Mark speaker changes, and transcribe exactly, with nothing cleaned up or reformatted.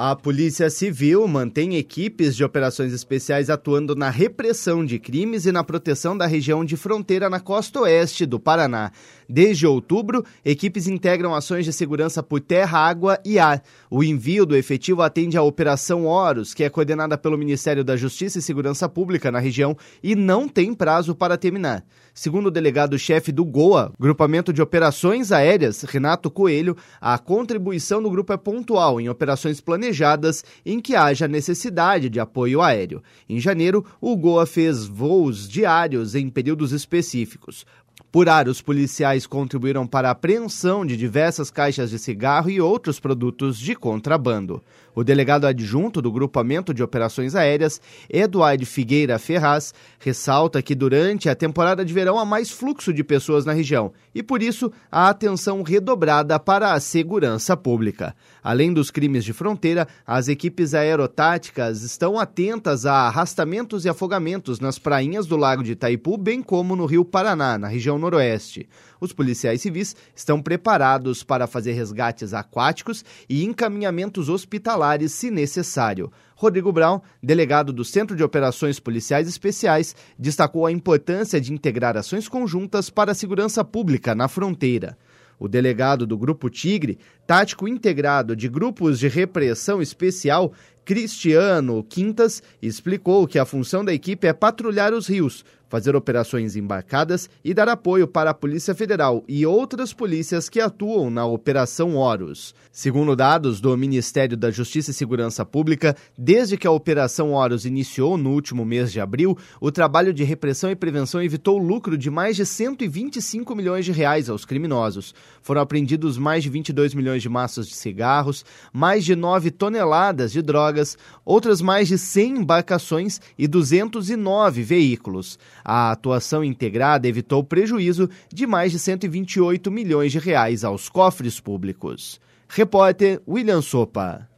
Speaker 1: A Polícia Civil mantém equipes de operações especiais atuando na repressão de crimes e na proteção da região de fronteira na costa oeste do Paraná. Desde outubro, equipes integram ações de segurança por terra, água e ar. O envio do efetivo atende à Operação Horus, que é coordenada pelo Ministério da Justiça e Segurança Pública na região e não tem prazo para terminar. Segundo o delegado-chefe do GOA, Grupamento de Operações Aéreas, Renato Coelho, a contribuição do grupo é pontual em operações planejadas em que haja necessidade de apoio aéreo. Em janeiro, o GOA fez voos diários em períodos específicos. Por ar, os policiais contribuíram para a apreensão de diversas caixas de cigarro e outros produtos de contrabando. O delegado adjunto do Grupamento de Operações Aéreas, Eduardo Figueira Ferraz, ressalta que durante a temporada de verão há mais fluxo de pessoas na região e, por isso, a atenção redobrada para a segurança pública. Além dos crimes de fronteira, as equipes aerotáticas estão atentas a arrastamentos e afogamentos nas prainhas do Lago de Itaipu, bem como no Rio Paraná, na região noroeste. Os policiais civis estão preparados para fazer resgates aquáticos e encaminhamentos hospitalares, se necessário. Rodrigo Brown, delegado do Centro de Operações Policiais Especiais, destacou a importância de integrar ações conjuntas para a segurança pública na fronteira. O delegado do Grupo Tigre, tático integrado de grupos de repressão especial, Cristiano Quintas, explicou que a função da equipe é patrulhar os rios, fazer operações embarcadas e dar apoio para a Polícia Federal e outras polícias que atuam na Operação Horus. Segundo dados do Ministério da Justiça e Segurança Pública, desde que a Operação Horus iniciou no último mês de abril, o trabalho de repressão e prevenção evitou lucro de mais de cento e vinte e cinco milhões de reais aos criminosos. Foram apreendidos mais de vinte e dois milhões de maços de cigarros, mais de nove toneladas de drogas, outras mais de cem embarcações e duzentos e nove veículos. A atuação integrada evitou prejuízo de mais de cento e vinte e oito milhões de reais aos cofres públicos. Repórter William Sopa.